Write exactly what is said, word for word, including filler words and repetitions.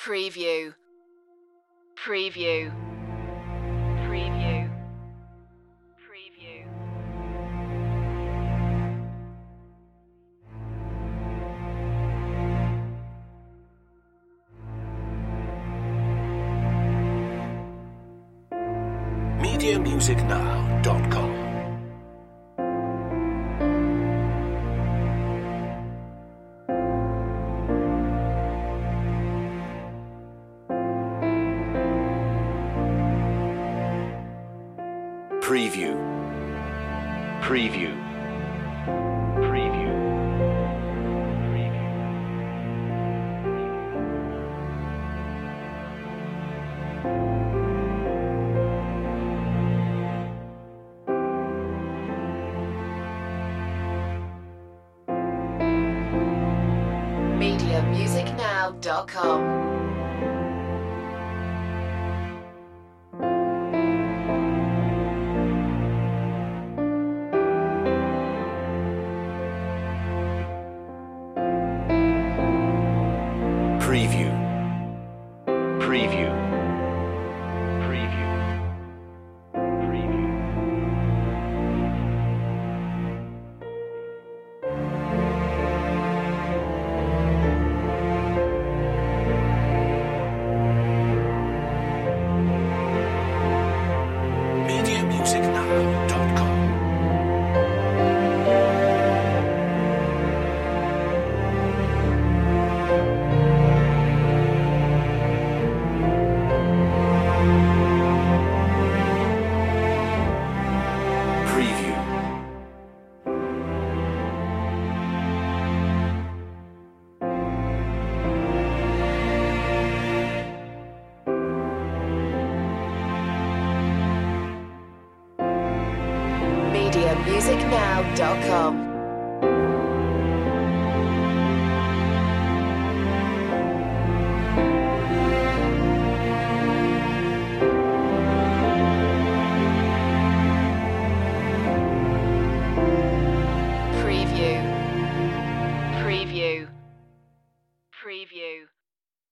Preview. Preview. Preview. Preview. media music now dot com. Preview. Preview. Preview. media music now dot com. Preview. Preview. Preview. Preview. media music now dot com. Preview. media music now dot com.